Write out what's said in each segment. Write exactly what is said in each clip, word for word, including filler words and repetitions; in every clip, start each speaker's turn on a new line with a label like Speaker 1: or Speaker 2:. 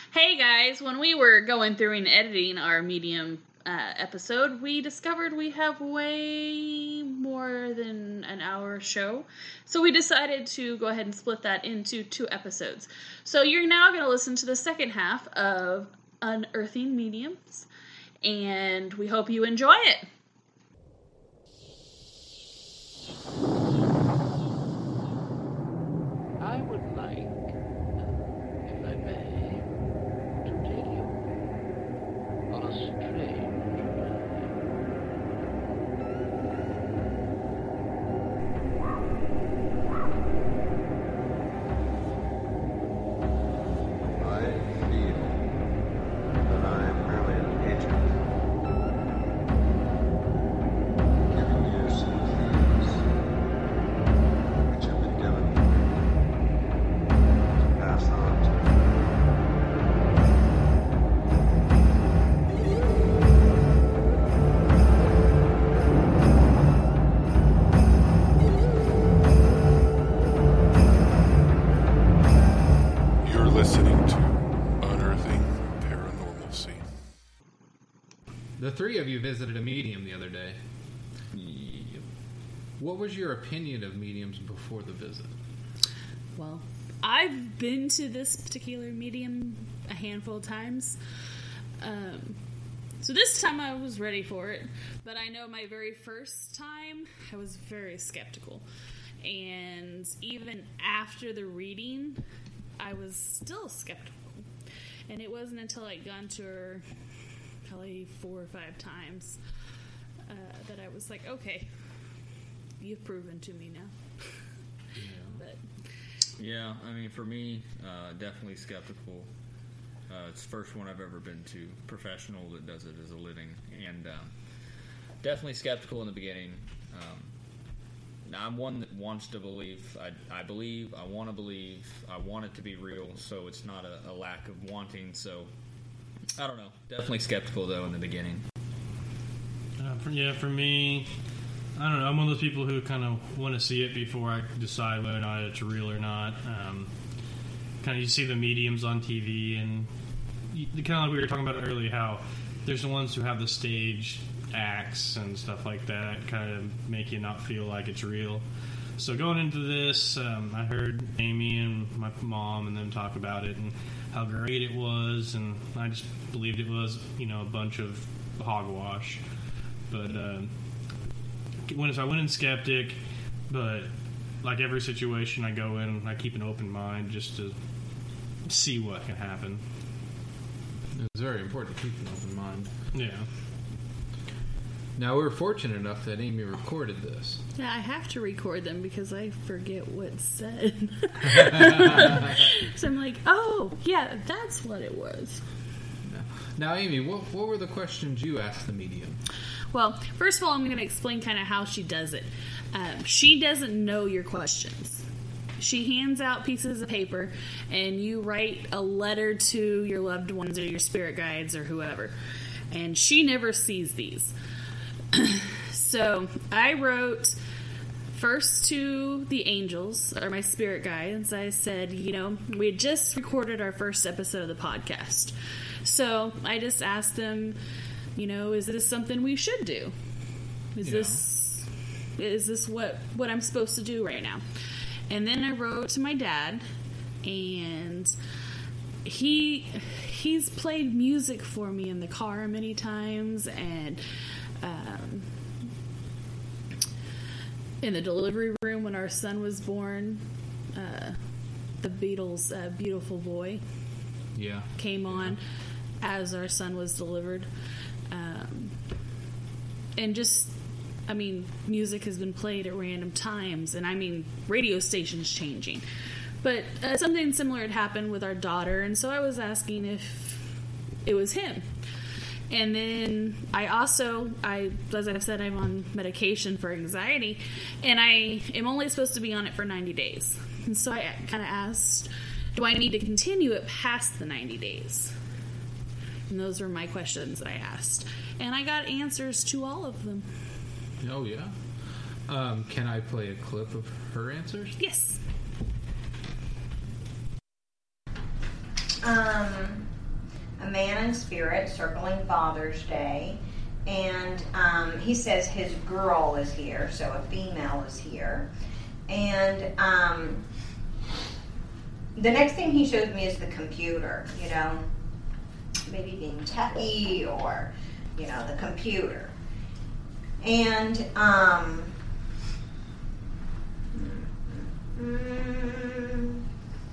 Speaker 1: Hey guys, when we were going through and editing our Medium uh, episode, we discovered we have way more than an hour show. So we decided to go ahead and split that into two episodes. So you're now going to listen to the second half of Unearthing Mediums, and we hope you enjoy it.
Speaker 2: I would like, if I may, to take you on a strange
Speaker 3: I feel that I am merely an agent, giving you some keys which have been given to pass on to
Speaker 4: You're listening to Unearthing Paranormalcy.
Speaker 5: The three of you visited a medium the other day. What was your opinion of mediums before the visit?
Speaker 1: Well, I've been to this particular medium a handful of times. Um, so this time I was ready for it. But I know my very first time, I was very skeptical. And even after the reading, I was still skeptical. And it wasn't until I'd gone to her probably four or five times uh, that I was like, okay, you've proven to me now. But
Speaker 6: Yeah, I mean, for me, uh, definitely skeptical. Uh, it's the first one I've ever been to, professional that does it as a living, and um, definitely skeptical in the beginning. Um, now, I'm one that wants to believe. I, I believe, I want to believe, I want it to be real, so it's not a, a lack of wanting, so I don't know. Definitely skeptical, though, in the beginning.
Speaker 7: Uh, for, yeah, for me, I don't know. I'm one of those people who kind of want to see it before I decide whether or not it's real or not. Um, kind of, you see the mediums on T V, and you, kind of like we were talking about earlier, how there's the ones who have the stage acts and stuff like that, kind of make you not feel like it's real. So going into this, um, I heard Amy and my mom and them talk about it and how great it was, and I just believed it was, you know, a bunch of hogwash. But uh, when so I went in skeptic, but like every situation I go in, I keep an open mind just to see what can happen.
Speaker 5: It's very important to keep an open mind.
Speaker 7: Yeah.
Speaker 5: Now, we were fortunate enough that Amy recorded this.
Speaker 1: yeah, I have to record them because I forget what's said. So I'm like, oh, yeah, that's what it was.
Speaker 5: Now, Amy, what, what were the questions you asked the medium?
Speaker 1: Well, first of all, I'm going to explain kind of how she does it. Um, she doesn't know your questions. She hands out pieces of paper, and you write a letter to your loved ones or your spirit guides or whoever. And she never sees these. So I wrote first to the angels, or my spirit guides. I said, you know, we had just recorded our first episode of the podcast. So I just asked them, you know, is this something we should do? Is
Speaker 5: Yeah.
Speaker 1: this is this what, what I'm supposed to do right now? And then I wrote to my dad, and he he's played music for me in the car many times, and um, in the delivery room when our son was born, uh, the Beatles' uh, "Beautiful Boy"
Speaker 5: Yeah.
Speaker 1: came on as our son was delivered. Um, and just, I mean, music has been played at random times, and I mean, radio stations changing. But uh, something similar had happened with our daughter, and so I was asking if it was him. And then I also, I as I've said, I'm on medication for anxiety, and I am only supposed to be on it for ninety days. And so I kind of asked, do I need to continue it past the ninety days? And those were my questions that I asked. And I got answers to all of them.
Speaker 5: Oh, yeah? Um, can I play a clip of her answers?
Speaker 1: Yes.
Speaker 8: Um, a man in spirit circling Father's Day. And um, he says his girl is here, so a female is here. And um, the next thing he shows me is the computer, you know, maybe being techie or, you know, the computer. And um, mm,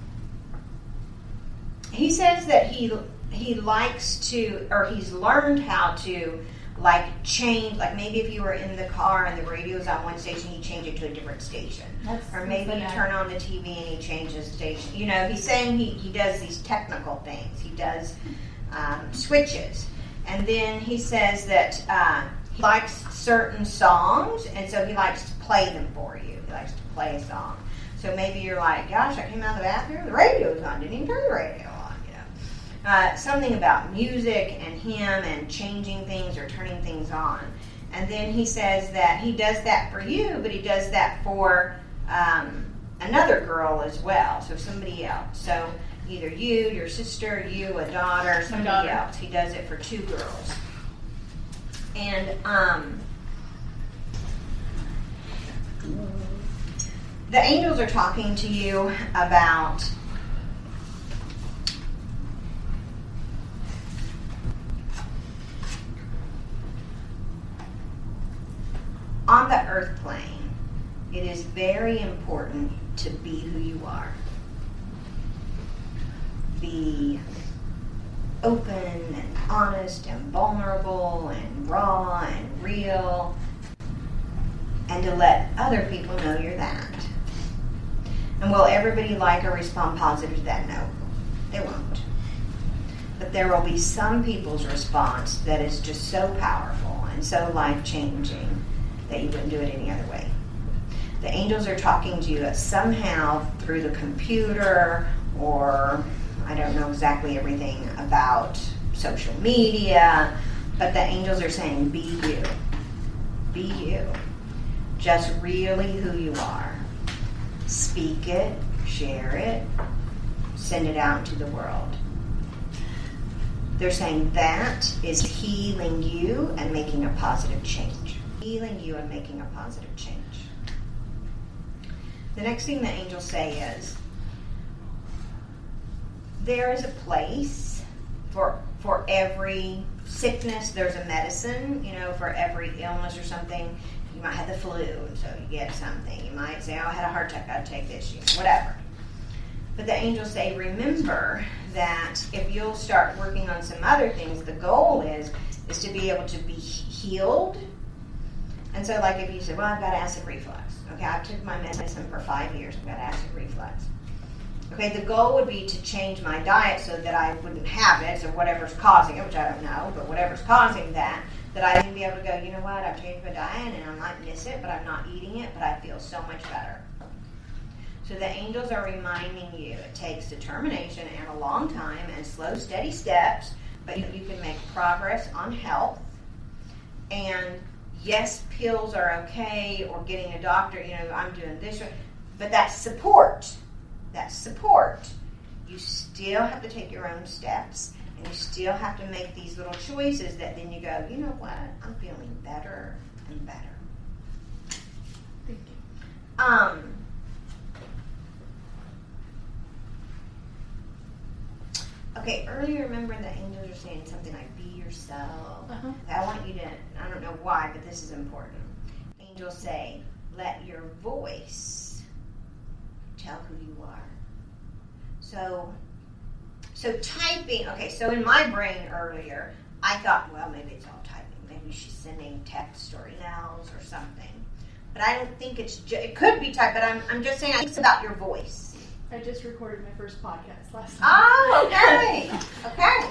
Speaker 8: he says that he he likes to, or he's learned how to, like, change, like maybe if you were in the car and the radio's on one station, you change it to a different station.
Speaker 9: That's,
Speaker 8: or maybe you
Speaker 9: that's
Speaker 8: turn on the T V and he changes station. You know, he's saying he, he does these technical things. He does um, switches. And then he says that uh, he likes certain songs, and so he likes to play them for you. He likes to play a song. So maybe you're like, gosh, I came out of the bathroom, the radio's on, didn't even turn the radio on, you know. Uh, something about music and him and changing things or turning things on. And then he says that he does that for you, but he does that for um, another girl as well, so somebody else. So either you, your sister, you, a daughter, somebody
Speaker 9: daughter.
Speaker 8: else. He does it for two girls. And um, the angels are talking to you about on the earth plane, it is very important to be who you are. Be open and honest and vulnerable and raw and real, and to let other people know you're that. And will everybody like or respond positive to that? No, they won't. But there will be some people's response that is just so powerful and so life-changing that you wouldn't do it any other way. The angels are talking to you somehow through the computer, or I don't know exactly everything about social media, but the angels are saying, be you. Be you. Just really who you are. Speak it, share it, send it out into the world. They're saying that is healing you and making a positive change. Healing you and making a positive change. The next thing the angels say is, there is a place for for every sickness. There's a medicine, you know, for every illness or something. You might have the flu, and so you get something. You might say, oh, I had a heart attack, I'll take this, you know, whatever. But the angels say, remember that if you'll start working on some other things, the goal is is to be able to be healed. And so, like, if you say, well, I've got acid reflux. Okay, I've took my medicine for five years. I've got acid reflux. Okay, the goal would be to change my diet so that I wouldn't have it, so whatever's causing it, which I don't know, but whatever's causing that, that I can be able to go, you know what, I've changed my diet and I might miss it, but I'm not eating it, but I feel so much better. So the angels are reminding you it takes determination and a long time and slow, steady steps, but you can make progress on health. And yes, pills are okay, or getting a doctor, you know, I'm doing this, but that's support. That's support. You still have to take your own steps, and you still have to make these little choices that then you go, you know what, I'm feeling better and better.
Speaker 9: Thank you.
Speaker 8: Um, okay, earlier, remember the angels are saying something like, be yourself.
Speaker 9: Uh-huh.
Speaker 8: I want you to, I don't know why, but this is important. Angels say, let your voice tell who you are. So, so typing, okay, so in my brain earlier, I thought, well, maybe it's all typing. Maybe she's sending text or emails or something. But I don't think it's, ju- it could be type, but I'm, I'm just saying it's about your voice.
Speaker 9: I just recorded my first podcast last night.
Speaker 8: Oh, okay. Okay.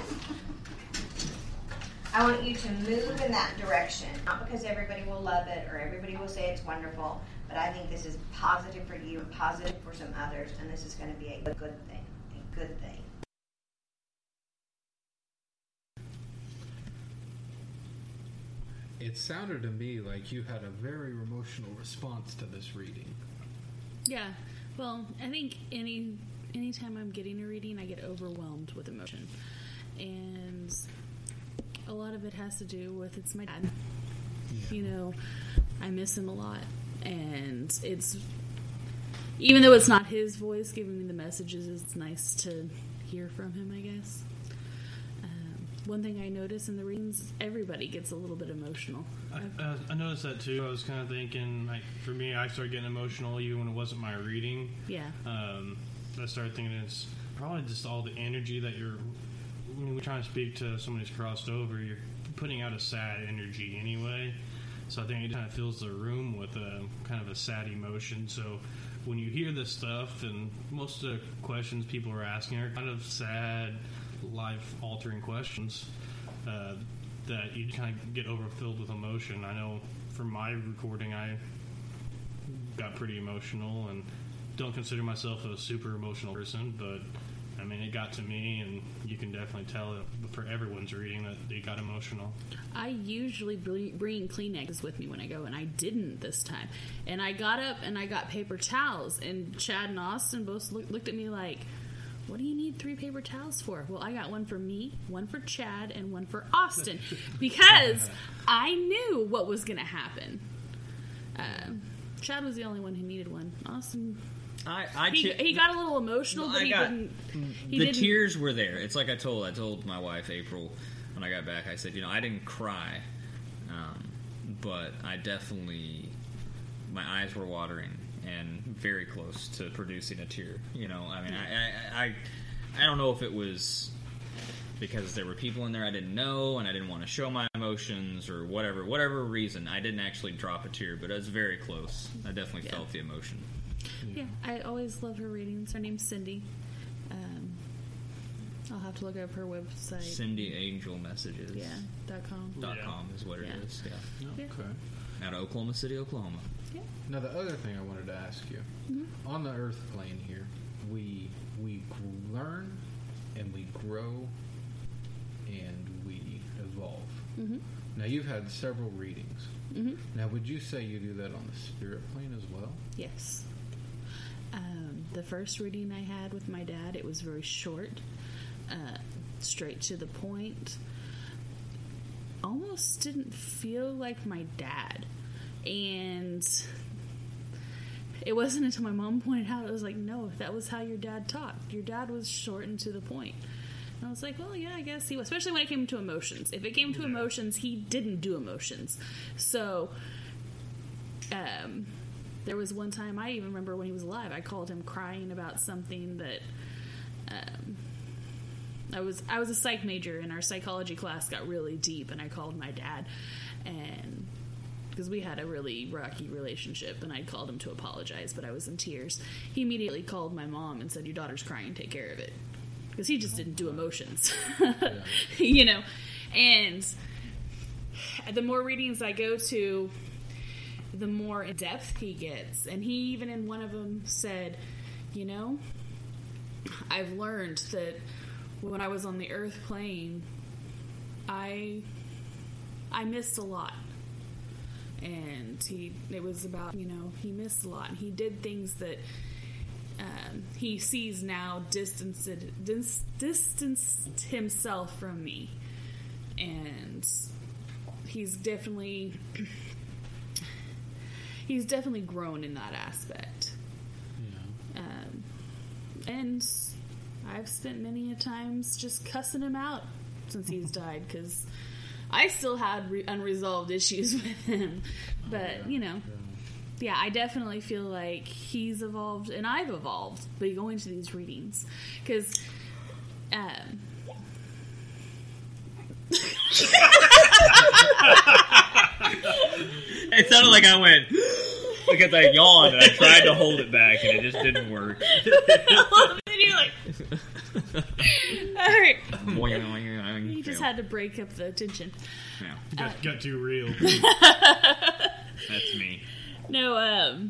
Speaker 8: I want you to move in that direction. Not because everybody will love it or everybody will say it's wonderful, but I think this is positive for you and positive for some others, and this is going to be a good thing. A good thing.
Speaker 5: It sounded to me like you had a very emotional response to this reading.
Speaker 1: Yeah. Well, I think any anytime I'm getting a reading, I get overwhelmed with emotion. and a lot of it has to do with it's my dad. You know, I miss him a lot, and it's even though it's not his voice giving me the messages, it's nice to hear from him, I guess. Um, one thing I notice in the readings, everybody gets a little bit emotional.
Speaker 7: I, uh, I noticed that too. I was kind of thinking, like, for me, I started getting emotional even when it wasn't my reading.
Speaker 1: Yeah.
Speaker 7: Um, I started thinking it's probably just all the energy that you're, when we're trying to speak to somebody who's crossed over, you're putting out a sad energy anyway. So I think it kind of fills the room with a kind of a sad emotion. So when you hear this stuff, and most of the questions people are asking are kind of sad, life-altering questions, uh, that you kind of get overfilled with emotion. I know from my recording, I got pretty emotional, and don't consider myself a super emotional person, but I mean, it got to me, and you can definitely tell it for everyone's reading that they got emotional.
Speaker 1: I usually bring bring Kleenex with me when I go, and I didn't this time. And I got up and I got paper towels, and Chad and Austin both look, looked at me like, what do you need three paper towels for? Well, I got one for me, one for Chad, and one for Austin, because I knew what was going to happen. Um, Chad was the only one who needed one. Austin...
Speaker 6: I, I
Speaker 1: he,
Speaker 6: che-
Speaker 1: he got a little emotional,
Speaker 6: No,
Speaker 1: but
Speaker 6: I
Speaker 1: he
Speaker 6: got-
Speaker 1: didn't. He
Speaker 6: the
Speaker 1: didn't,
Speaker 6: tears were there. It's like I told I told my wife April when I got back. I said, you know, I didn't cry, um, but I definitely my eyes were watering and very close to producing a tear. You know, I mean, I I, I I don't know if it was because there were people in there I didn't know and I didn't want to show my emotions or whatever whatever reason. I didn't actually drop a tear, but it was very close. I definitely
Speaker 1: Yeah.
Speaker 6: felt the emotion.
Speaker 1: Yeah, I always love her readings. Her name's Cindy. Um, I'll have to look up her website.
Speaker 6: Cindy Angel Messages.
Speaker 1: Yeah, dot com.
Speaker 6: Dot
Speaker 7: Yeah.
Speaker 6: com is what it
Speaker 1: Yeah.
Speaker 6: is. Yeah.
Speaker 1: Yeah.
Speaker 4: Okay.
Speaker 6: Out of Oklahoma City, Oklahoma.
Speaker 1: Yeah.
Speaker 5: Now, the other thing I wanted to ask you,
Speaker 1: Mm-hmm.
Speaker 5: on the Earth plane here, we we gr- learn and we grow and we evolve.
Speaker 1: Mm-hmm.
Speaker 5: Now, you've had several readings.
Speaker 1: Mm-hmm.
Speaker 5: Now, would you say you do that on the spirit plane as well?
Speaker 1: Yes. Um, the first reading I had with my dad, it was very short, uh, straight to the point. Almost didn't feel like my dad. And it wasn't until my mom pointed out, it was like, no, that was how your dad talked. Your dad was short and to the point. And I was like, well, yeah, I guess he was. Especially when it came to emotions. If it came to emotions, he didn't do emotions. So, um, there was one time, I even remember when he was alive, I called him crying about something that, um, I was I was a psych major, and our psychology class got really deep, and I called my dad, and because we had a really rocky relationship, and I called him to apologize, but I was in tears. He immediately called my mom and said, your daughter's crying, take care of it. Because he just didn't do emotions. You know? And the more readings I go to, the more in depth he gets. And he even in one of them said, you know, I've learned that when I was on the earth plane, I I missed a lot. And he it was about, you know, he missed a lot. And he did things that um, he sees now distanced, dis, distanced himself from me. And he's definitely he's definitely grown in that aspect.
Speaker 5: Yeah.
Speaker 1: Um, and I've spent many a times just cussing him out since he's died, because I still had re- unresolved issues with him. But,
Speaker 5: Oh, yeah.
Speaker 1: you know,
Speaker 5: Yeah.
Speaker 1: yeah, I definitely feel like he's evolved, and I've evolved by going to these readings. Because, um...
Speaker 6: It sounded like I went because I yawned and I tried to hold it back and it just didn't work.
Speaker 1: and you're like... Alright. You
Speaker 6: You
Speaker 1: just had to break up the tension.
Speaker 6: Yeah,
Speaker 7: Got, got too real.
Speaker 6: that's me.
Speaker 1: No, um...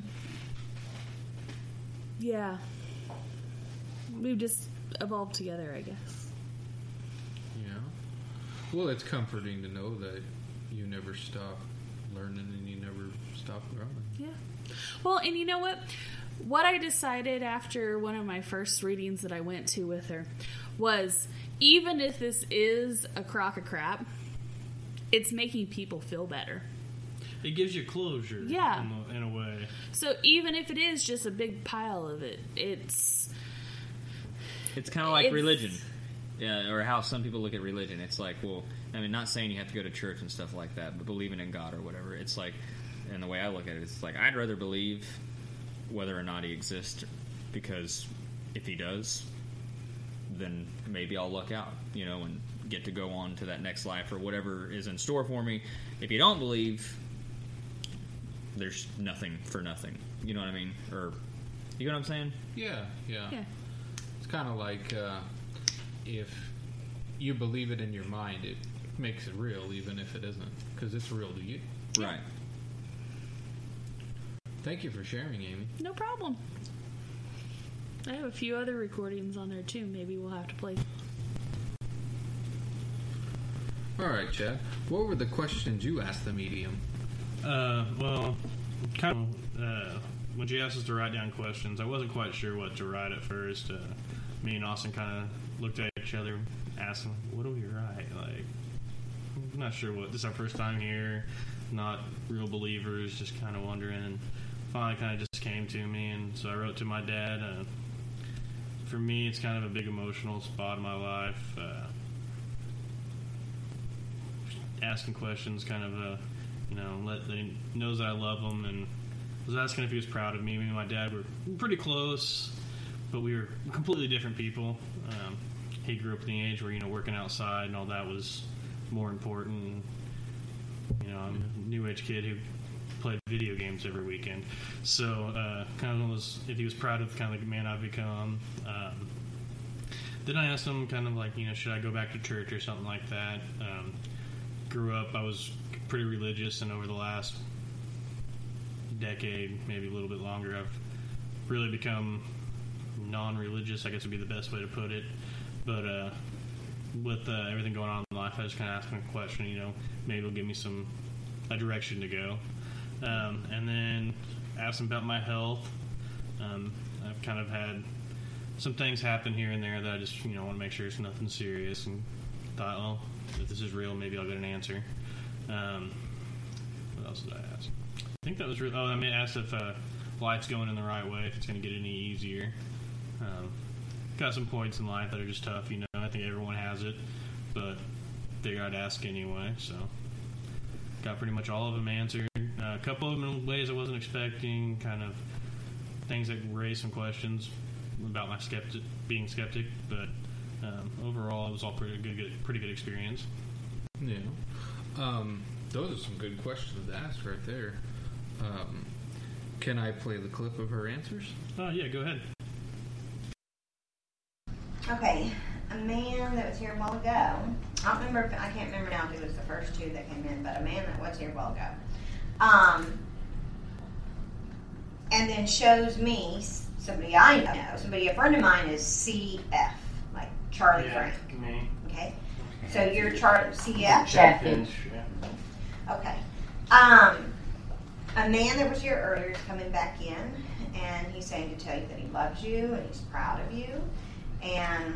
Speaker 1: yeah. We've just evolved together, I guess.
Speaker 5: Yeah. Well, it's comforting to know that you never stop learning and you never stop growing.
Speaker 1: Yeah. Well, and you know what? What I decided after one of my first readings that I went to with her was even if this is a crock of crap, it's making people feel better.
Speaker 7: It gives you closure.
Speaker 1: Yeah.
Speaker 7: In a, in a way.
Speaker 1: So even if it is just a big pile of it, it's...
Speaker 6: It's kind of like
Speaker 1: It's-
Speaker 6: religion. Yeah, or how some people look at religion. It's like, well, I mean, not saying you have to go to church and stuff like that, but believing in God or whatever. It's like, and the way I look at it, it's like, I'd rather believe whether or not he exists, because if he does, then maybe I'll luck out, you know, and get to go on to that next life or whatever is in store for me. If you don't believe, there's nothing for nothing. You know what I mean? Or, you know what I'm saying?
Speaker 5: Yeah, yeah.
Speaker 1: Yeah.
Speaker 5: It's kind of like uh, if you believe it in your mind, it makes it real, even if it isn't, because it's real to you.
Speaker 6: Right.
Speaker 5: Thank you for sharing, Amy.
Speaker 1: No problem. I have a few other recordings on there too. Maybe we'll have to play.
Speaker 5: All right, Chad. What were the questions you asked the medium?
Speaker 7: Uh, well, kind of, uh, when she asked us to write down questions, I wasn't quite sure what to write at first. Uh, me and Austin kind of looked at each other, asking, what do we write? Like, I'm not sure what. This is our first time here, not real believers, just kind of wondering. And finally kind of just came to me, and so I wrote to my dad. Uh, for me, it's kind of a big emotional spot in my life. Uh, asking questions, kind of, uh, you know, let that he knows that I love him, and was asking if he was proud of me. Me and my dad were pretty close, but we were completely different people. Um, he grew up in the age where, you know, working outside and all that was more important. And, you know, I'm a new age kid who played video games every weekend. So, uh, kind of was, if he was proud of kind of the man I've become. Um, then I asked him kind of like, you know, should I go back to church or something like that? Um, grew up, I was pretty religious, and over the last decade, maybe a little bit longer, I've really become non-religious, I guess would be the best way to put it. But uh, with uh, everything going on in life, I just kind of asked him a question, you know, maybe it'll give me some a direction to go. Um, and then asked him about my health. Um, I've kind of had some things happen here and there that I just, you know, want to make sure it's nothing serious, and thought, well, if this is real, maybe I'll get an answer. Um, what else did I ask? I think that was real. Oh, I mean, I asked if uh, life's going in the right way, if it's going to get any easier. Um, got some points in life that are just tough, you know. I think everyone has it, but figured I'd ask anyway, so got pretty much all of them answered. Uh, a couple of them in ways I wasn't expecting, kind of things that raised some questions about my skeptic, being skeptic, but um, overall it was all pretty good, good, pretty good experience.
Speaker 5: Yeah. Um, those are some good questions to ask right there. Um, can I play the clip of her answers?
Speaker 7: Oh, yeah, go ahead.
Speaker 8: Okay, a man that was here a while ago. I don't remember. If, I can't remember now if it was the first two that came in, but a man that was here a while ago. Um, and then shows me somebody I know. Somebody, a friend of mine is C F, like Charlie
Speaker 7: Yeah,
Speaker 8: Frank.
Speaker 7: me.
Speaker 8: Okay, so you're Char C F.
Speaker 7: Chaffinch, yeah.
Speaker 8: Okay. Um, a man that was here earlier is coming back in, and he's saying to tell you that he loves you and he's proud of you. And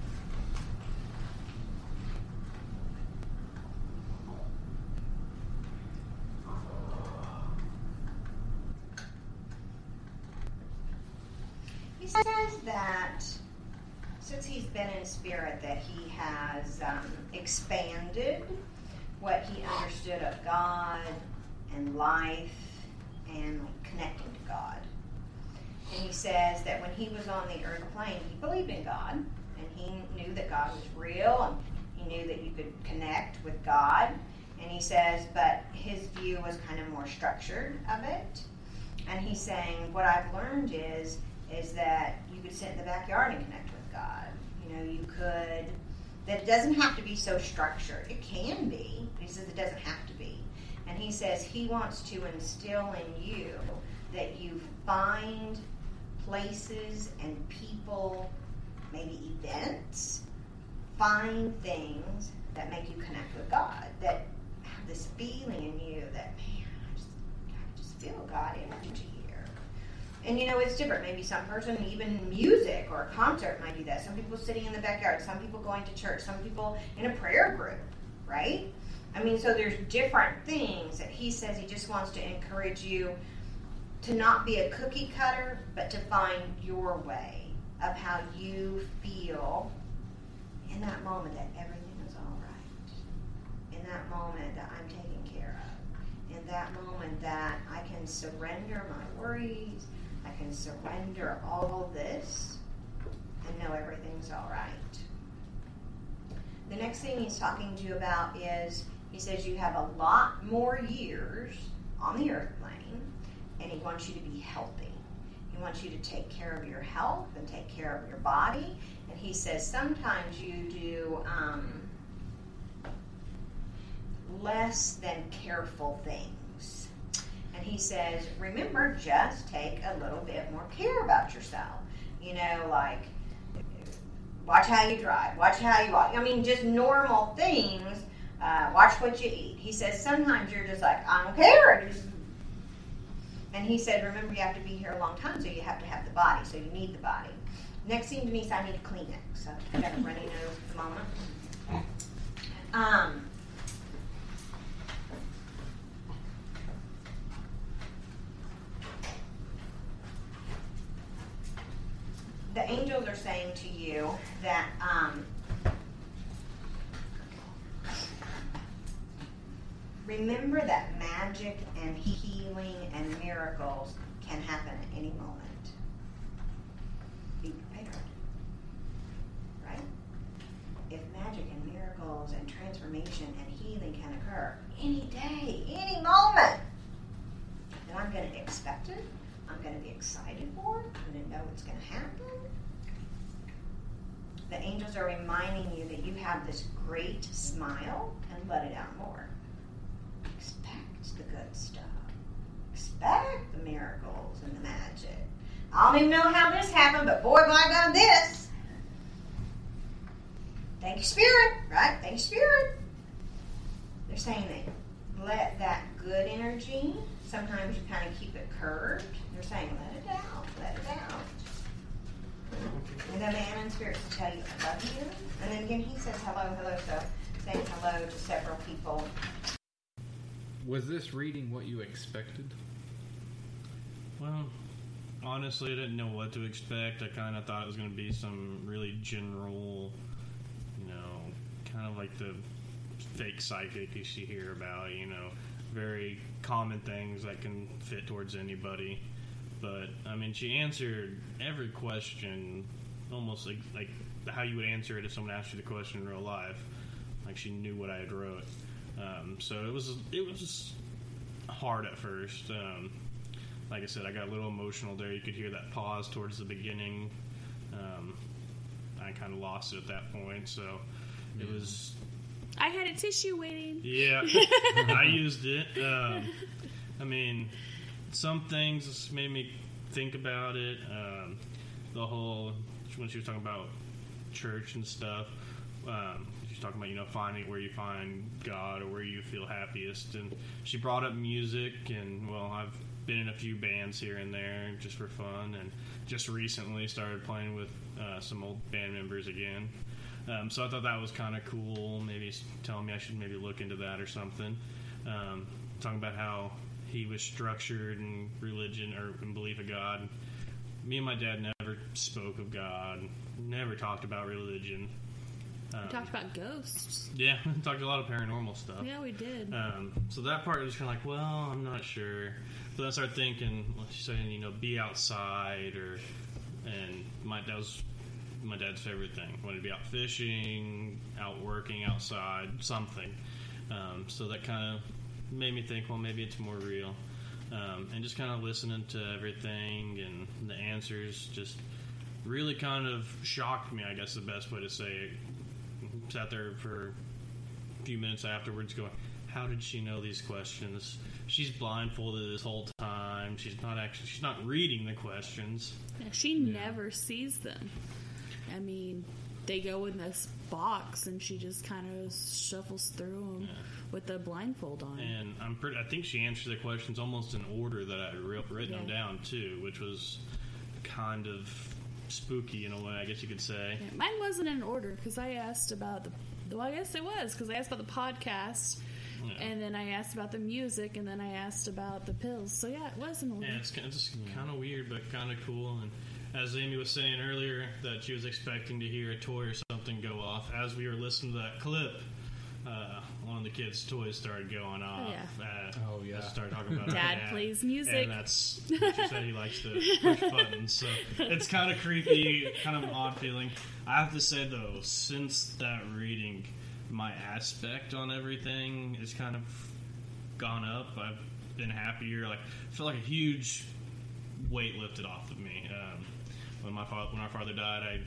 Speaker 8: he says that since he's been in spirit, that he has um, expanded what he understood of God and life and like, connecting to God. And he says that when he was on the earth plane, he believed in God, and he knew that God was real, and he knew that you could connect with God. And he says, but his view was kind of more structured of it. And he's saying, what I've learned is, is that you could sit in the backyard and connect with God. You know, you could, that it doesn't have to be so structured. It can be, but he says it doesn't have to be. And he says he wants to instill in you that you find places and people, maybe events, find things that make you connect with God, that have this feeling in you that, man, I just, I just feel God energy here. And you know, it's different. Maybe some person, even music or a concert might do that. Some people sitting in the backyard, some people going to church, some people in a prayer group, right? I mean, so there's different things that he says he just wants to encourage you to not be a cookie cutter, but to find your way of how you feel in that moment that everything is all right. In that moment that I'm taken care of. In that moment that I can surrender my worries, I can surrender all this and know everything's all right. The next thing he's talking to you about is, he says you have a lot more years on the earth plane, and he wants you to be healthy. He wants you to take care of your health and take care of your body. And he says sometimes you do um, less than careful things. And he says, remember, just take a little bit more care about yourself. You know, like, watch how you drive, watch how you walk. I mean, just normal things. Uh, watch what you eat. He says sometimes you're just like, I don't care. Just... And he said, remember, you have to be here a long time, so you have to have the body, so you need the body. Next thing, Denise, I need a Kleenex. So I got a runny nose at the moment. Um, the angels are saying to you that um, remember that magic and healing and miracles can happen at any moment. Be prepared. Right? If magic and miracles and transformation and healing can occur any day, any moment, then I'm going to expect it. I'm going to be excited for it. I'm going to know it's going to happen. The angels are reminding you that you have this great smile and let it out more. Expect the good stuff. Expect the miracles and the magic. I don't even know how this happened, but boy, by God, this. Thank you, Spirit, right? Thank you, Spirit. They're saying that let that good energy, sometimes you kind of keep it curved. They're saying let it out, let it out. And the man in spirit to tell you, I love you. And then again, he says hello, hello, so saying hello to several people.
Speaker 5: Was this reading what you expected?
Speaker 7: Well, honestly, I didn't know what to expect. I kind of thought it was going to be some really general, you know, kind of like the fake psychic you see hear about, you know, very common things that can fit towards anybody. But, I mean, she answered every question almost like, like how you would answer it if someone asked you the question in real life. Like, she knew what I had wrote. Um, so it was it was just hard at first. Um, like I said, I got a little emotional there. You could hear that pause towards the beginning. Um, I kind of lost it at that point. So it was...
Speaker 1: I had a tissue waiting.
Speaker 7: Yeah, I used it. Um, I mean... Some things made me think about it. Um, the whole, when she was talking about church and stuff, um, she was talking about, you know, finding where you find God or where you feel happiest. And she brought up music, and, well, I've been in a few bands here and there just for fun, and just recently started playing with uh, some old band members again. Um, so I thought that was kind of cool, maybe telling me I should maybe look into that or something. Um, talking about how he was structured in religion or in belief of God. Me and my dad never spoke of God, never talked about religion. Um,
Speaker 1: We talked about ghosts.
Speaker 7: Yeah, we talked a lot of paranormal stuff.
Speaker 1: Yeah, we did.
Speaker 7: Um, so that part was kind of like, well, I'm not sure. But then I started thinking, well, she's saying, you know, be outside, or, and my that was my dad's favorite thing. Wanted to be out fishing, out working outside, something. Um, so that kind of made me think, well, maybe it's more real. Um, and just kind of listening to everything and the answers just really kind of shocked me, I guess the best way to say it. Sat there for a few minutes afterwards going, how did she know these questions? She's blindfolded this whole time. She's not actually, she's not reading the questions.
Speaker 1: Yeah, she yeah. never sees them. I mean... they go in this box, and she just kind of shuffles through them
Speaker 7: Yeah.
Speaker 1: with the blindfold on.
Speaker 7: And I'm pretty. I think she answered the questions almost in order that I had re- written them
Speaker 1: Yeah.
Speaker 7: down too, which was kind of spooky in a way, I guess you could say.
Speaker 1: Yeah, mine wasn't in order because I asked about the. Well, I guess it was because I asked about the podcast,
Speaker 7: Yeah.
Speaker 1: and then I asked about the music, and then I asked about the pills. So yeah, it was in order.
Speaker 7: Yeah, it's, ki- it's just kind of weird, but kind of cool. And as Amy was saying earlier, that she was expecting to hear a toy or something go off. As we were listening to that clip, uh, one of the kids' toys started going off.
Speaker 1: yeah.
Speaker 7: Uh,
Speaker 5: Oh, yeah.
Speaker 7: Started talking about
Speaker 1: Dad
Speaker 7: her
Speaker 1: plays music.
Speaker 7: and that's what she said. He likes to push buttons, so it's kind of creepy, kind of an odd feeling. I have to say though, since that reading, my aspect on everything has kind of gone up. I've been happier. Like, I feel like a huge weight lifted off of me. Um, when my father, when our father died, I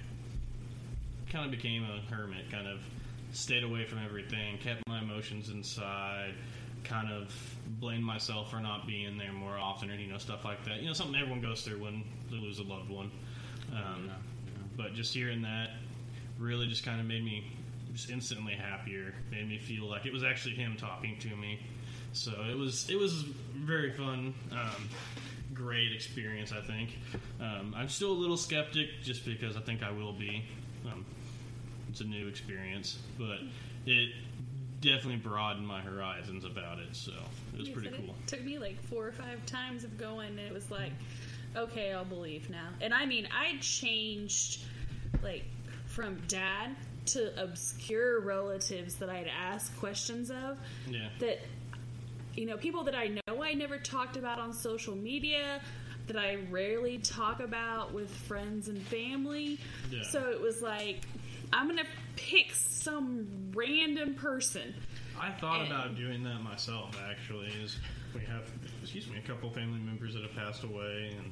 Speaker 7: kind of became a hermit. Kind of stayed away from everything, kept my emotions inside. Kind of blamed myself for not being there more often, or you know, stuff like that. You know, something everyone goes through when they lose a loved one. Um,
Speaker 5: Yeah, yeah.
Speaker 7: But just hearing that really just kind of made me just instantly happier. Made me feel like it was actually him talking to me. So it was it was very fun, um, great experience. I think um, I'm still a little skeptic, just because I think I will be. Um, it's a new experience, but it definitely broadened my horizons about it. So it was
Speaker 1: Yes,
Speaker 7: pretty
Speaker 1: and
Speaker 7: cool.
Speaker 1: It took me like four or five times of going, and it was like, okay, I'll believe now. And I mean, I changed like from dad to obscure relatives that I'd ask questions of.
Speaker 7: Yeah.
Speaker 1: That, you know, people that I know I never talked about on social media, that I rarely talk about with friends and family.
Speaker 7: Yeah.
Speaker 1: So it was like, I'm going to pick some random person.
Speaker 7: I thought
Speaker 1: And-
Speaker 7: about doing that myself, actually. Is we have, excuse me, a couple family members that have passed away, and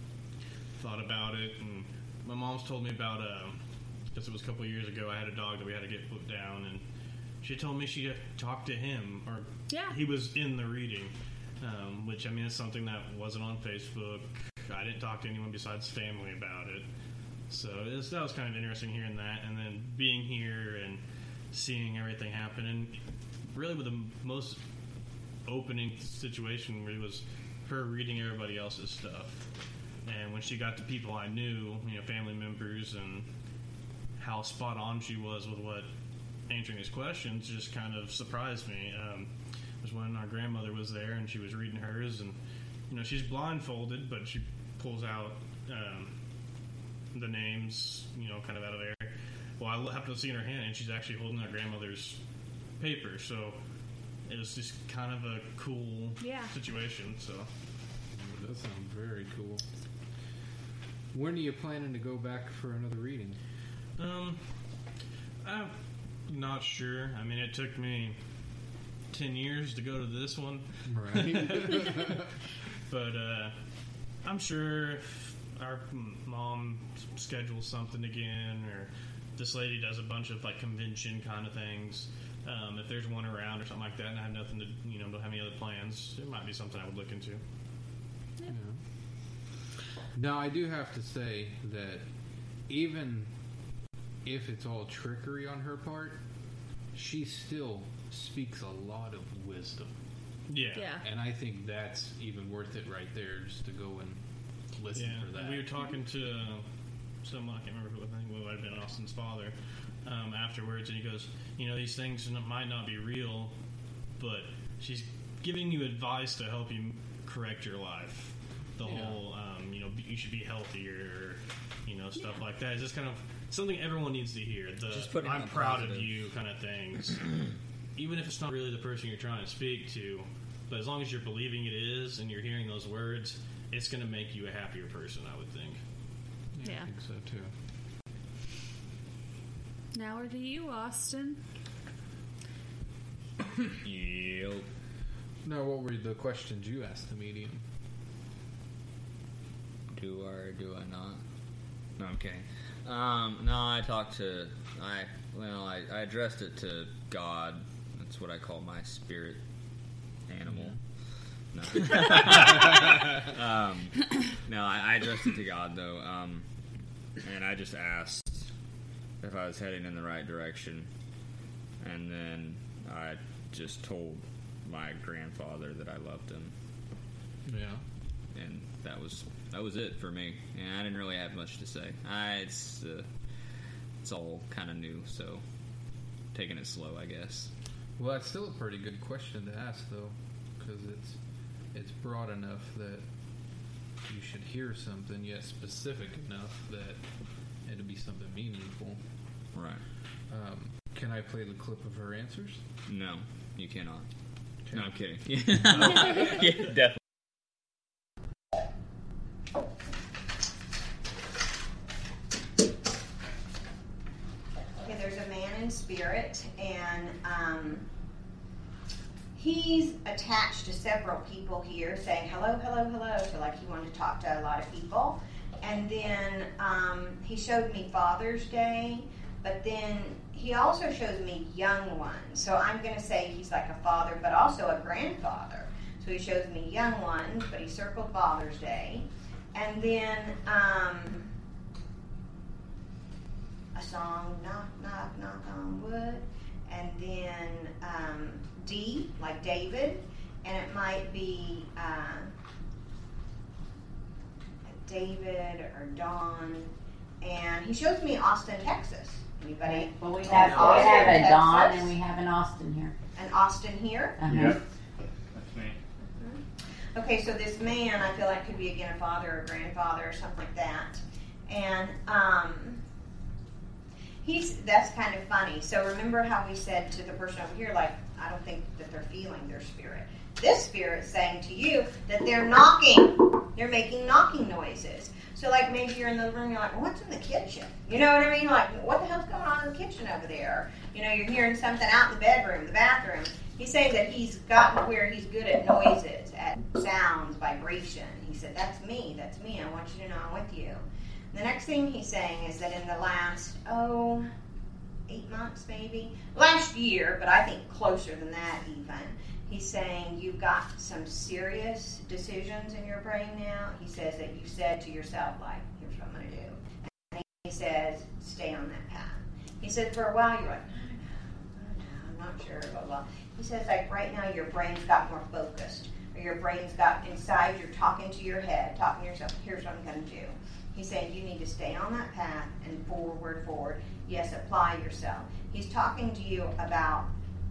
Speaker 7: thought about it. And my mom's told me about, uh, because it was a couple years ago, I had a dog that we had to get put down, and she told me she talked to him, or
Speaker 1: Yeah.
Speaker 7: he was in the reading, um, which, I mean, it's something that wasn't on Facebook. I didn't talk to anyone besides family about it. So it was, that was kind of interesting hearing that, and then being here and seeing everything happen, and really with the most opening situation really was her reading everybody else's stuff. And when she got to people I knew, you know, family members, and how spot on she was with what answering his questions, just kind of surprised me. Um, it was when our grandmother was there, and she was reading hers, and you know, she's blindfolded, but she pulls out um, the names, you know, kind of out of air. Well, I happened to see in her hand, and she's actually holding our grandmother's paper, so it was just kind of a cool
Speaker 1: Yeah.
Speaker 7: situation. So
Speaker 5: That does sound very cool. When are you planning to go back for another reading?
Speaker 7: Um, I'm not sure. I mean, it took me ten years to go to this one,
Speaker 5: Right.
Speaker 7: but uh, I'm sure if our mom schedules something again, or this lady does a bunch of like convention kind of things. Um, if there's one around or something like that, and I have nothing to, you know, don't have any other plans, it might be something I would look into.
Speaker 5: Yeah. Now, I do have to say that even if it's all trickery on her part, she still speaks a lot of wisdom.
Speaker 7: Yeah.
Speaker 1: Yeah.
Speaker 5: And I think that's even worth it right there, just to go and listen
Speaker 7: Yeah,
Speaker 5: for that.
Speaker 7: we were talking to uh, someone, I can't remember who, I think it might have been Austin's father, um, afterwards, and he goes, you know, these things n- might not be real, but she's giving you advice to help you correct your life. The
Speaker 5: Yeah.
Speaker 7: whole, um, you know, you should be healthier, you know, stuff like that. It's just kind of something everyone needs to hear. The
Speaker 6: Just putting
Speaker 7: I'm
Speaker 6: out
Speaker 7: proud of
Speaker 6: positive.
Speaker 7: you kind of things. Even if it's not really the person you're trying to speak to, but as long as you're believing it is and you're hearing those words, it's going to make you a happier person, I would think.
Speaker 5: yeah,
Speaker 1: Yeah.
Speaker 5: I think so too.
Speaker 1: Now we're to you, Austin.
Speaker 6: Yep.
Speaker 5: Now, what were the questions you asked the medium?
Speaker 6: Do I or do I not? No, I'm kidding. Um, no, I talked to I. Well, I, I addressed it to God. That's what I call my spirit animal. No. um, no, I, I addressed it to God though, um, and I just asked if I was heading in the right direction. And then I just told my grandfather that I loved him.
Speaker 5: Yeah.
Speaker 6: And that was that was it for me. And I didn't really have much to say. I, it's uh, it's all kind of new, so taking it slow, I guess.
Speaker 5: Well, that's still a pretty good question to ask, though, because it's it's broad enough that you should hear something, yet specific enough that it'll be something meaningful.
Speaker 6: Right.
Speaker 5: Um, can I play the clip of her answers?
Speaker 6: No, you cannot.
Speaker 5: Okay.
Speaker 6: No, I'm kidding. Yeah, definitely.
Speaker 8: Okay, there's a man in spirit, and um, he's attached to several people here, saying hello, hello, hello, so like he wanted to talk to a lot of people. And then um, he showed me Father's Day, but then he also shows me young ones. So I'm going to say he's like a father, but also a grandfather. So he shows me young ones, but he circled Father's Day. And then um, a song, knock, knock, knock on wood. And then um, D, like David. And it might be uh, David or Don. And he shows me Austin, Texas. Anybody?
Speaker 10: Well, we
Speaker 8: know
Speaker 10: have, we
Speaker 8: Austin,
Speaker 10: have a Don
Speaker 8: Texas?
Speaker 10: and we have an Austin here.
Speaker 8: An Austin here?
Speaker 10: Uh-huh.
Speaker 11: Yep. That's me.
Speaker 8: Okay, so this man, I feel like could be again a father or a grandfather or something like that. And um, he's that's kind of funny. So remember how we said to the person over here, like, I don't think that they're feeling their spirit. This spirit's saying to you that they're knocking. They're making knocking noises. So like maybe you're in the room, you're like, well, what's in the kitchen? You know what I mean? Like, what the hell's going on in the kitchen over there? You know, you're hearing something out in the bedroom, the bathroom. He's saying that he's gotten to where he's good at noises, at sounds, vibration. He said, that's me, that's me. I want you to know I'm with you. The next thing he's saying is that in the last, oh, eight months maybe, last year, but I think closer than that even, he's saying you've got some serious decisions in your brain now. He says that you said to yourself, like, here's what I'm going to do. And he says, stay on that path. He said for a while you're like, no, no, no, I'm not sure, blah, blah. He says, like, right now your brain's got more focused. Or your brain's got inside, you're talking to your head, talking to yourself, here's what I'm going to do. He's saying you need to stay on that path and forward, forward. Yes, apply yourself. He's talking to you about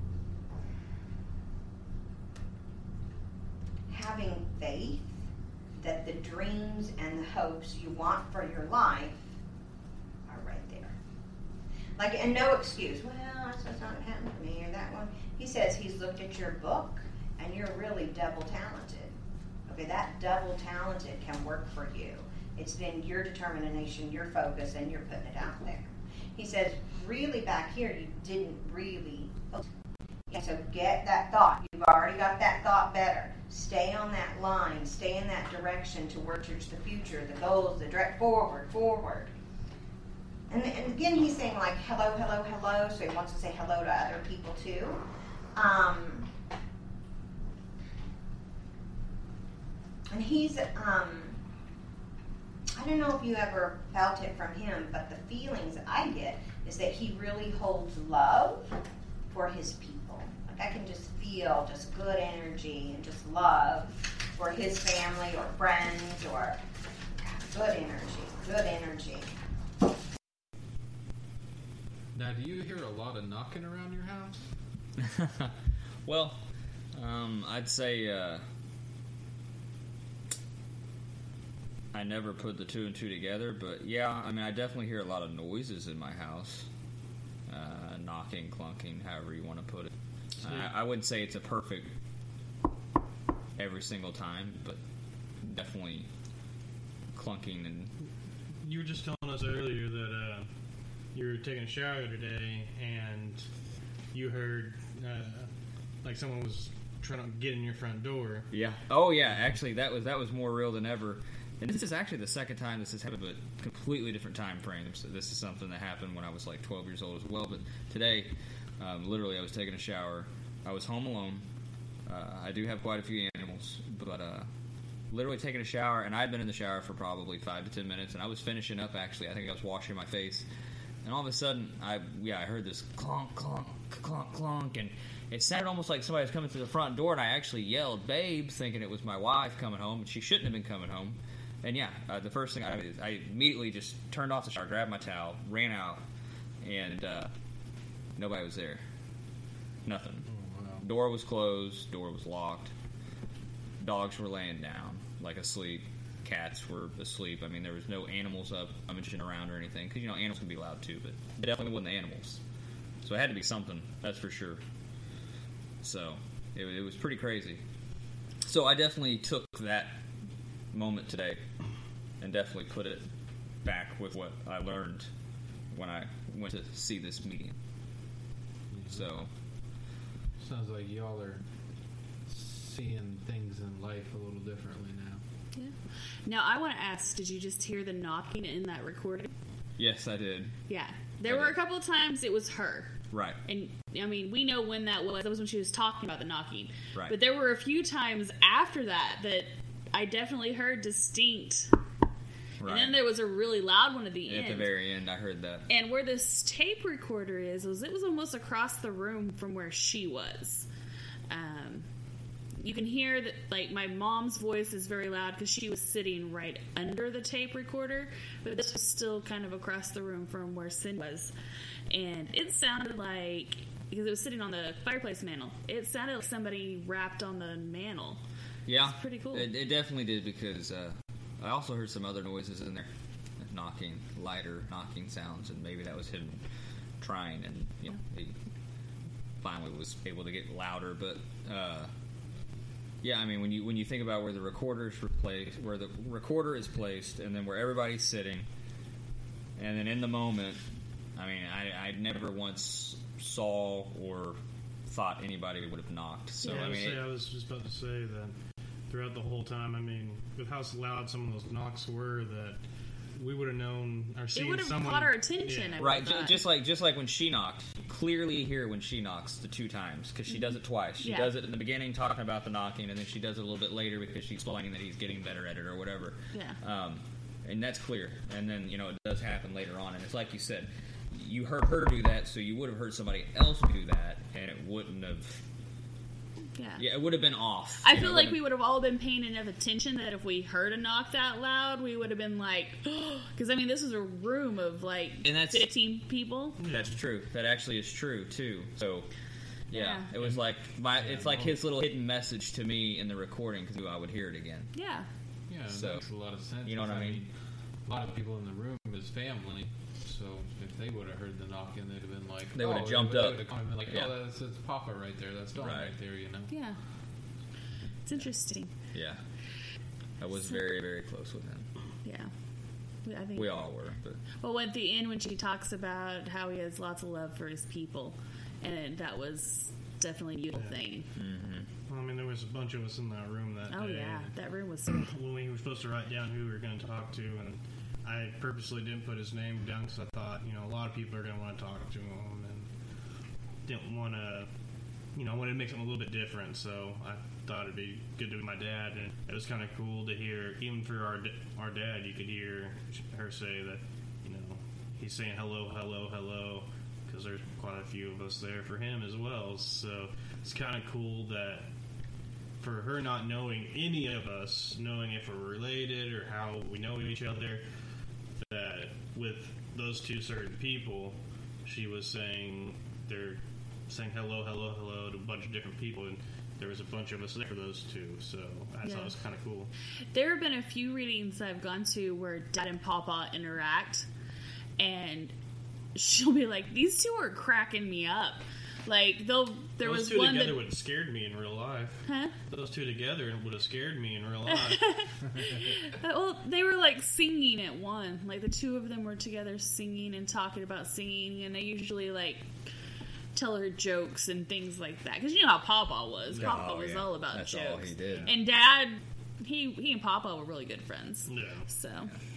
Speaker 8: having faith that the dreams and the hopes you want for your life are right there. Like, and no excuse. Well, that's, that's not happening for me, or that one. He says he's looked at your book, and you're really double talented. Okay, that double talented can work for you. It's been your determination, your focus, and you're putting it out there. He says, really back here, you didn't really. Okay, so get that thought. You've already got that thought better. Stay on that line. Stay in that direction towards the future, the goals, the direct forward, forward. And, and again, he's saying like hello, hello, hello. So he wants to say hello to other people too. Um, and he's, um, I don't know if you ever felt it from him, but the feelings I get is that he really holds love for his people. Like I can just feel just good energy and just love for his family or friends or good energy, good energy.
Speaker 5: Now, do you hear a lot of knocking around your house?
Speaker 6: Well, um, I'd say uh, I never put the two and two together, but yeah, I mean, I definitely hear a lot of noises in my house. Uh, knocking, clunking, however you want to put it. I, I wouldn't say it's a perfect every single time, but definitely clunking. And
Speaker 7: you were just telling us earlier that uh, you were taking a shower today and you heard uh, like someone was trying to get in your front door.
Speaker 6: Yeah. Oh yeah. Actually, that was that was more real than ever. And this is actually the second time this has happened, but completely different time frames. So this is something that happened when I was like twelve years old as well. But today, um, literally, I was taking a shower. I was home alone. Uh, I do have quite a few animals, but uh, literally taking a shower, and I'd been in the shower for probably five to ten minutes, and I was finishing up, actually. I think I was washing my face, and all of a sudden, I yeah, I heard this clonk, clonk, clonk, clonk, and it sounded almost like somebody was coming through the front door, and I actually yelled, "Babe," thinking it was my wife coming home, and she shouldn't have been coming home. And yeah, uh, the first thing I did, I immediately just turned off the shower, grabbed my towel, ran out, and uh, nobody was there. Nothing.
Speaker 5: Oh, wow.
Speaker 6: Door was closed, door was locked. Dogs were laying down, like asleep. Cats were asleep. I mean, there was no animals up, rummaging around or anything, because, you know, animals can be loud too, but it definitely wasn't the animals. So it had to be something, that's for sure. So, it, it was pretty crazy. So I definitely took that moment today and definitely put it back with what I learned when I went to see this medium. So
Speaker 5: sounds like y'all are seeing things in life a little differently now.
Speaker 1: Yeah. Now I want to ask: did you just hear the knocking in that recording?
Speaker 6: Yes, I did.
Speaker 1: Yeah, there
Speaker 6: I
Speaker 1: were
Speaker 6: did.
Speaker 1: a couple of times it was her.
Speaker 6: Right.
Speaker 1: And, I mean, we know when that was. That was when she was talking about the knocking.
Speaker 6: Right.
Speaker 1: But there were a few times after that that I definitely heard distinct.
Speaker 6: Right.
Speaker 1: And then there was a really loud one at the
Speaker 6: At
Speaker 1: end.
Speaker 6: the very end, I heard that.
Speaker 1: And where this tape recorder is, was it was almost across the room from where she was. Um, you can hear that, like, my mom's voice is very loud because she was sitting right under the tape recorder, but this was still kind of across the room from where Cindy was. And it sounded like, because it was sitting on the fireplace mantle, it sounded like somebody rapped on the mantle.
Speaker 6: Yeah.
Speaker 1: It's pretty cool.
Speaker 6: It, it definitely did, because uh, I also heard some other noises in there. Knocking, lighter knocking sounds, and maybe that was him trying, and, you know, he finally was able to get louder, but, uh, yeah, I mean, when you when you think about where the recorder is replaced, where the recorder is placed, and then where everybody's sitting, and then in the moment, I mean, I, I never once saw or thought anybody would have knocked. So
Speaker 7: yeah, I,
Speaker 6: I
Speaker 7: was
Speaker 6: mean,
Speaker 7: say,
Speaker 6: it,
Speaker 7: I was just about to say that throughout the whole time, I mean, with how loud some of those knocks were, that we would have known or seen
Speaker 1: would have
Speaker 7: someone.
Speaker 1: caught our attention.
Speaker 7: Yeah.
Speaker 1: I
Speaker 6: right, j-
Speaker 1: thought.
Speaker 6: just like just like when she knocked, clearly hear when she knocks the two times, because she does it twice. She
Speaker 1: Yeah.
Speaker 6: does it in the beginning, talking about the knocking, and then she does it a little bit later because she's explaining that he's getting better at it or whatever.
Speaker 1: Yeah.
Speaker 6: Um, and that's clear. And then, you know, it does happen later on, and it's like you said, you heard her do that, so you would have heard somebody else do that, and it wouldn't have.
Speaker 1: Yeah.
Speaker 6: Yeah, it would have been off.
Speaker 1: I
Speaker 6: You know,
Speaker 1: feel
Speaker 6: it
Speaker 1: like
Speaker 6: wouldn't-
Speaker 1: we would have all been paying enough attention that if we heard a knock that loud, we would have been like, because I mean, this was a room of like
Speaker 6: And that's-
Speaker 1: fifteen people.
Speaker 6: That's true. That actually is true too. So, yeah,
Speaker 1: Yeah.
Speaker 6: it was like my. It's like his little hidden message to me in the recording, because I would hear it again.
Speaker 1: Yeah.
Speaker 5: Yeah, that
Speaker 6: So,
Speaker 5: makes a lot of sense.
Speaker 6: you know what I mean?
Speaker 5: A lot of people in the room is family, so if they would have heard the knocking, they'd have been like,
Speaker 6: They would have
Speaker 5: oh,
Speaker 6: jumped
Speaker 5: they
Speaker 6: up.
Speaker 5: would have come and been like,
Speaker 6: Yeah.
Speaker 5: oh, that's, that's Papa right there. That's Don
Speaker 6: Right.
Speaker 5: right. there, you know?
Speaker 1: Yeah. It's interesting.
Speaker 6: Yeah, I was
Speaker 1: So-
Speaker 6: very, very close with him.
Speaker 1: Yeah. We- I think
Speaker 6: We all were, but
Speaker 1: Well, at the end, when she talks about how he has lots of love for his people, and that was definitely a beautiful thing.
Speaker 7: Well, I mean, there was a bunch of us in that room that
Speaker 1: Oh
Speaker 7: day.
Speaker 1: yeah, that room was so
Speaker 7: When we were supposed to write down who we were going to talk to, and I purposely didn't put his name down because I thought, you know, a lot of people are going to want to talk to him, and didn't want to, you know, wanted to make something a little bit different. So I thought it'd be good to be my dad, and it was kind of cool to hear, even for our d- our dad, you could hear her say that, you know, he's saying hello, hello, hello, because there's quite a few of us there for him as well. So it's kind of cool that for her not knowing any of us, knowing if we're related or how we know each other, that with those two certain people, she was saying they're saying hello, hello, hello to a bunch of different people, and there was a bunch of us there for those two. So I
Speaker 1: Yeah.
Speaker 7: thought it was kind of cool.
Speaker 1: There have been a few readings I've gone to where Dad and Papa interact, and she'll be like, "These two are cracking me up." Like they'll. There
Speaker 7: those
Speaker 1: was
Speaker 7: two
Speaker 1: one
Speaker 7: together
Speaker 1: that.
Speaker 7: would have scared me in real life.
Speaker 1: Huh?
Speaker 7: Those two together would have scared me in real life.
Speaker 1: Well, they were like singing at one. Like the two of them were together singing and talking about singing, and they usually like tell her jokes and things like that. Because you know how Papa was.
Speaker 6: Oh,
Speaker 1: Papa was
Speaker 6: yeah.
Speaker 1: all about
Speaker 6: That's
Speaker 1: jokes.
Speaker 6: all he did.
Speaker 1: And Dad, he he and Papa were really good friends.
Speaker 7: Yeah.
Speaker 1: So,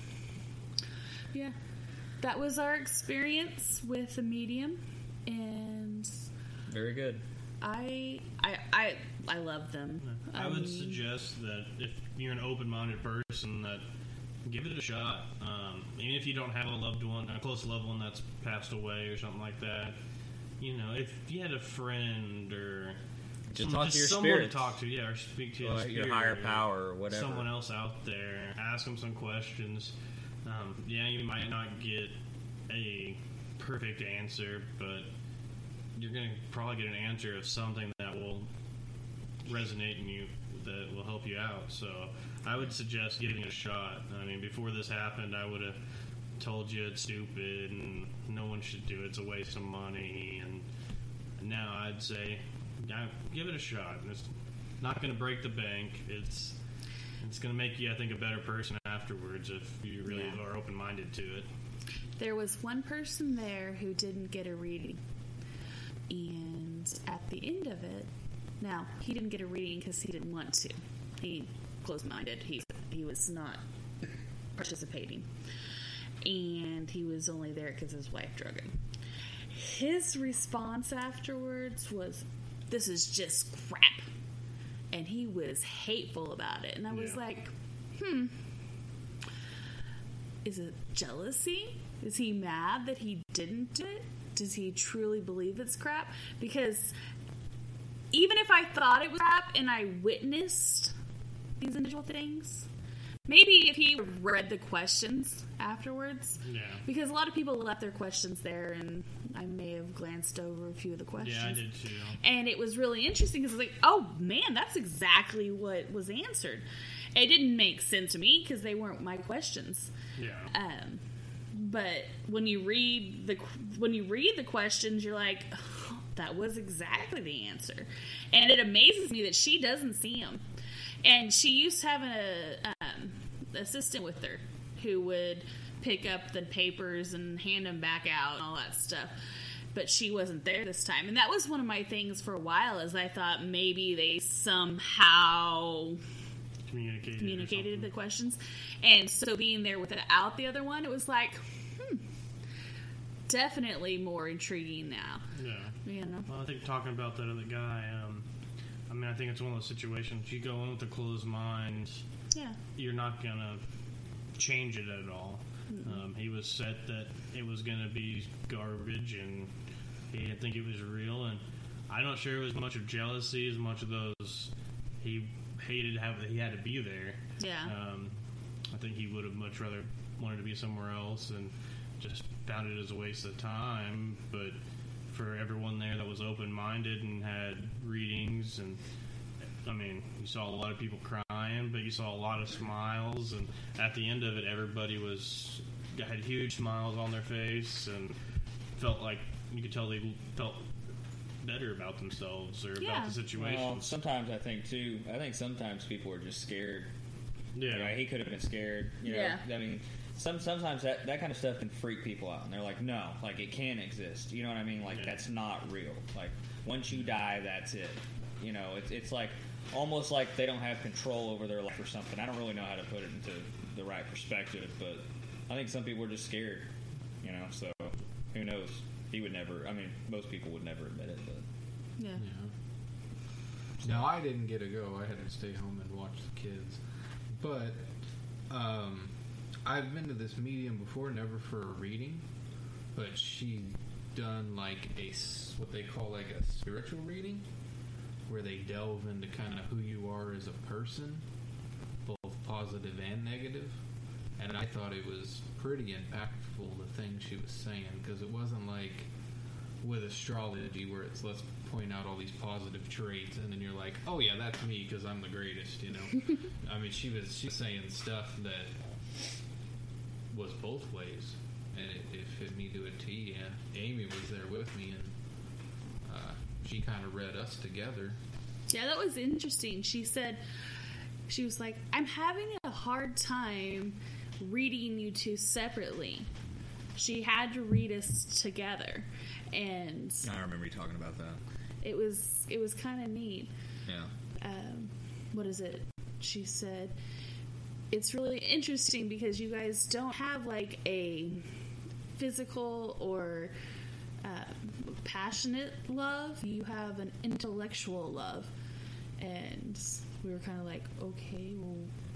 Speaker 1: yeah, that was our experience with the medium, and
Speaker 6: very good.
Speaker 1: I I I I love them.
Speaker 7: I would
Speaker 1: mean,
Speaker 7: suggest that if you're an open-minded person, that give it a shot. Um, even if you don't have a loved one, a close loved one that's passed away or something like that, you know, if you had a friend or
Speaker 6: Just
Speaker 7: someone,
Speaker 6: talk to your
Speaker 7: someone to
Speaker 6: spirits.
Speaker 7: talk to, yeah, or speak to
Speaker 6: Or
Speaker 7: your,
Speaker 6: your
Speaker 7: spirit
Speaker 6: higher
Speaker 7: or
Speaker 6: power or whatever.
Speaker 7: someone else out there, ask them some questions. Um, yeah, you might not get a perfect answer, but you're going to probably get an answer of something that will resonate in you, that will help you out. So I would suggest giving it a shot. I mean, before this happened, I would have told you it's stupid and no one should do it. It's a waste of money. And now I'd say, yeah, give it a shot. It's not going to break the bank. It's it's going to make you, I think, a better person afterwards if you really
Speaker 1: Yeah.
Speaker 7: are open-minded to it.
Speaker 1: There was one person there who didn't get a reading. And at the end of it, now, he didn't get a reading because he didn't want to. He closed-minded. He, he was not participating. And he was only there because his wife drug him. His response afterwards was, "This is just crap." And he was hateful about it. And I was
Speaker 7: Yeah.
Speaker 1: like, hmm. Is it jealousy? Is he mad that he didn't do it? Does he truly believe it's crap? Because even if I thought it was crap and I witnessed these individual things, maybe if he read the questions afterwards,
Speaker 7: Yeah.
Speaker 1: because a lot of people left their questions there, and I may have glanced over a few of the questions.
Speaker 7: Yeah, I did too.
Speaker 1: And it was really interesting because it's like, oh man, that's exactly what was answered. It didn't make sense to me because they weren't my questions.
Speaker 7: Yeah.
Speaker 1: Um, but when you read the when you read the questions, you're like, oh, that was exactly the answer. And it amazes me that she doesn't see them. And she used to have an um, assistant with her who would pick up the papers and hand them back out and all that stuff. But she wasn't there this time. And that was one of my things for a while, is I thought maybe they somehow
Speaker 7: Communicated. or
Speaker 1: communicated the
Speaker 7: something.
Speaker 1: questions. And so being there without the other one, it was like, hmm, definitely more intriguing now.
Speaker 7: Yeah.
Speaker 1: You know?
Speaker 7: Well, I think talking about that other guy, um, I mean, I think it's one of those situations. You go in with a closed mind,
Speaker 1: Yeah.
Speaker 7: you're not going to change it at all. Um, he was set that it was going to be garbage, and he didn't think it was real. And I'm not sure it was much of jealousy as much of those. He hated how he had to be there.
Speaker 1: Yeah.
Speaker 7: Um, I think he would have much rather wanted to be somewhere else and just found it as a waste of time. But for everyone there that was open-minded and had readings, and I mean, you saw a lot of people crying, but you saw a lot of smiles, and at the end of it, everybody was had huge smiles on their face and felt like you could tell they felt better about themselves or
Speaker 1: Yeah.
Speaker 7: about the situation.
Speaker 6: Well, sometimes I think too. I think sometimes people are just scared.
Speaker 7: Yeah.
Speaker 6: You know, he could have been scared. You know,
Speaker 1: Yeah.
Speaker 6: I mean, some sometimes that, that kind of stuff can freak people out, and they're like, no, like it can exist. You know what I mean? Like
Speaker 7: Yeah.
Speaker 6: that's not real. Like once you die, that's it. You know, it's it's like almost like they don't have control over their life or something. I don't really know how to put it into the right perspective, but I think some people are just scared. You know, so who knows? He would never. I mean, most people would never admit it, but.
Speaker 1: Yeah.
Speaker 5: Yeah. No, I didn't get to go. I had to stay home and watch the kids. But um, I've been to this medium before, never for a reading, but she done like a s- what they call like a spiritual reading, where they delve into kind of who you are as a person, both positive and negative. And I thought it was pretty impactful, the things she was saying, because it wasn't like with astrology where it's let's point out all these positive traits and then you're like, oh yeah, that's me because I'm the greatest, you know. I mean, she was she was saying stuff that was both ways, and it, it fit me to a T. And Amy was there with me, and uh, she kind of read us together.
Speaker 1: Yeah, that was interesting. She said, she was like, I'm having a hard time reading you two separately. She had to read us together. And
Speaker 6: I remember you talking about that.
Speaker 1: it was it was kind of neat.
Speaker 6: Yeah.
Speaker 1: Um, what is it? She said, it's really interesting because you guys don't have like a physical or um, passionate love. You have an intellectual love. And we were kind of like, okay, well,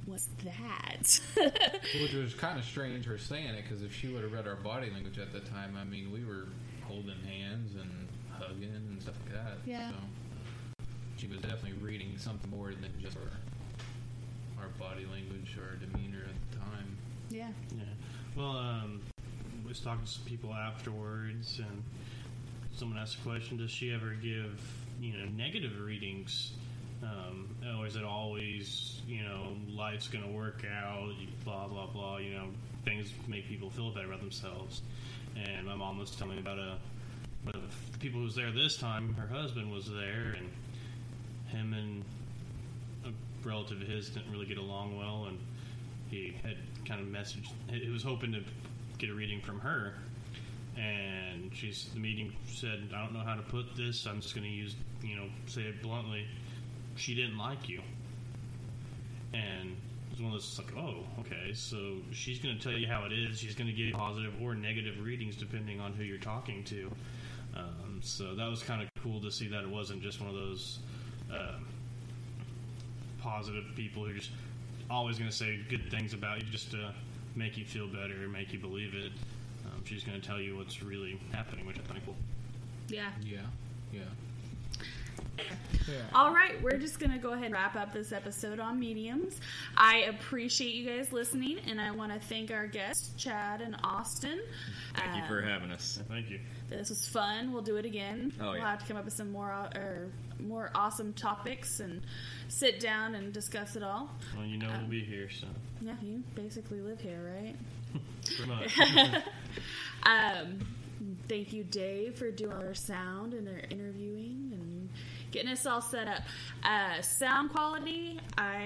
Speaker 1: what's that?
Speaker 5: Which was kind of strange her saying it, because if she would have read our body language at the time, I mean, we were holding hands and hugging and stuff like that.
Speaker 1: Yeah.
Speaker 5: So she was definitely reading something more than just our, our body language or demeanor at the time.
Speaker 1: Yeah.
Speaker 7: Yeah. Well, um, I was talking to some people afterwards, and someone asked a question: does she ever give, you know, negative readings? Um, or is it always, you know, life's going to work out, blah, blah, blah, you know, things make people feel better about themselves. And my mom was telling me about a, one of the people who was there this time, her husband was there, and him and a relative of his didn't really get along well, and he had kind of messaged, he was hoping to get a reading from her. And she's, the meeting said, I don't know how to put this, I'm just going to use, you know, say it bluntly, she didn't like you. And it was one of those, like, oh, okay, so she's going to tell you how it is. She's going to give you positive or negative readings depending on who you're talking to. Um, so that was kind of cool to see that it wasn't just one of those uh, positive people who are just always going to say good things about you just to make you feel better and make you believe it. Um, she's going to tell you what's really happening, which I think cool.
Speaker 1: Yeah.
Speaker 5: Yeah. Yeah.
Speaker 6: Yeah.
Speaker 1: All right, we're just going to go ahead and wrap up this episode on mediums. I appreciate you guys listening, and I want to thank our guests, Chad and Austin.
Speaker 6: Thank you for
Speaker 1: Um,
Speaker 6: having us.
Speaker 7: Thank you.
Speaker 1: This was fun. We'll do it again.
Speaker 6: Oh,
Speaker 1: we'll
Speaker 6: yeah.
Speaker 1: have to come up with some more uh, or more awesome topics and sit down and discuss it all.
Speaker 7: Well, you know
Speaker 1: Um,
Speaker 7: we'll be here, so
Speaker 1: Yeah, you basically live here, right?
Speaker 7: pretty much.
Speaker 1: um, thank you, Dave, for doing our sound and our interviewing and getting us all set up. Uh, sound quality,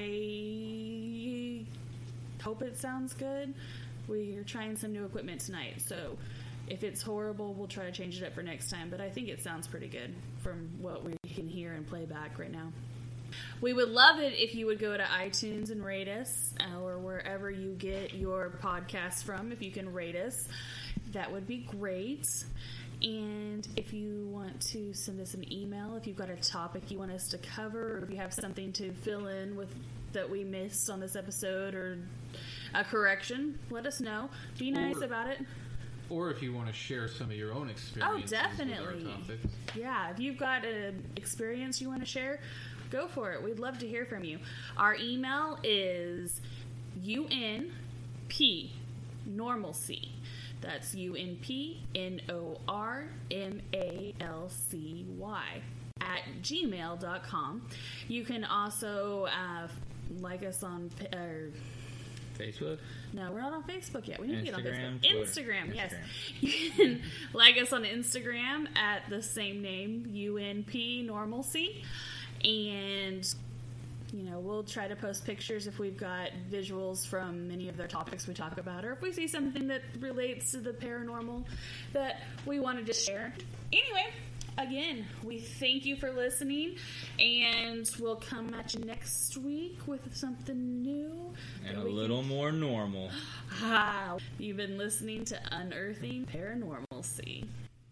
Speaker 1: I hope it sounds good. We're trying some new equipment tonight, so if it's horrible, we'll try to change it up for next time, but I think it sounds pretty good from what we can hear and play back right now. We would love it if you would go to iTunes and rate us, uh, or wherever you get your podcast from. If you can rate us, that would be great. And if you want to send us an email, if you've got a topic you want us to cover, or if you have something to fill in with that we missed on this episode, or a correction, let us know. Be nice
Speaker 5: Or-
Speaker 1: about it.
Speaker 5: Or if you want to share some of your own experiences
Speaker 1: definitely.
Speaker 5: with our topics.
Speaker 1: Yeah, if you've got an experience you want to share, go for it. We'd love to hear from you. Our email is U N P normalcy. That's U N P N O R M A L C Y at gmail dot com. You can also uh, like us on uh,
Speaker 6: Facebook?
Speaker 1: No, we're not on Facebook yet. We need to get on
Speaker 6: Instagram,
Speaker 1: Facebook.
Speaker 6: Twitter.
Speaker 1: Instagram, yes.
Speaker 6: Instagram.
Speaker 1: You can like us on Instagram at the same name, U N P Normalcy. And, you know, we'll try to post pictures if we've got visuals from any of the topics we talk about, or if we see something that relates to the paranormal that we wanted to share. Anyway, again, we thank you for listening, and we'll come at you next week with something new.
Speaker 6: And
Speaker 1: that
Speaker 6: a
Speaker 1: we
Speaker 6: little
Speaker 1: can-
Speaker 6: more normal.
Speaker 1: Ah, you've been listening to Unearthing Paranormalcy.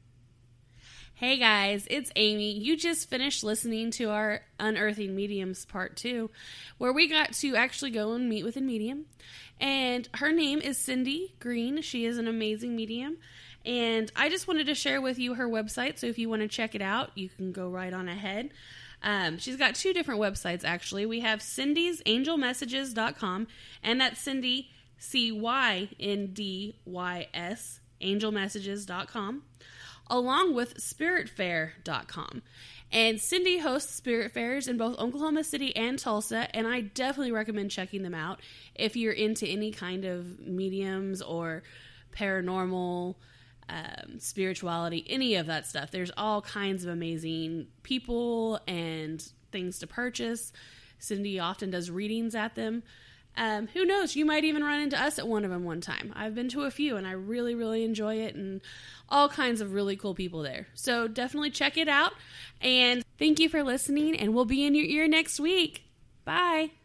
Speaker 1: Hey guys, it's Amy. You just finished listening to our Unearthing Mediums Part two, where we got to actually go and meet with a medium. And her name is Cindy Green. She is an amazing medium. And I just wanted to share with you her website, so if you want to check it out, you can go right on ahead. Um, she's got two different websites, actually. We have Cindy's Angel Messages dot com, and that's Cindy, C Y N D Y S, Angel Messages dot com, along with Spirit Fair dot com. And Cindy hosts Spirit Fairs in both Oklahoma City and Tulsa, and I definitely recommend checking them out if you're into any kind of mediums or paranormal, um, spirituality, any of that stuff. There's all kinds of amazing people and things to purchase. Cindy often does readings at them. Um, who knows? You might even run into us at one of them one time. I've been to a few, and I really, really enjoy it, and all kinds of really cool people there. So definitely check it out, and thank you for listening, and we'll be in your ear next week. Bye.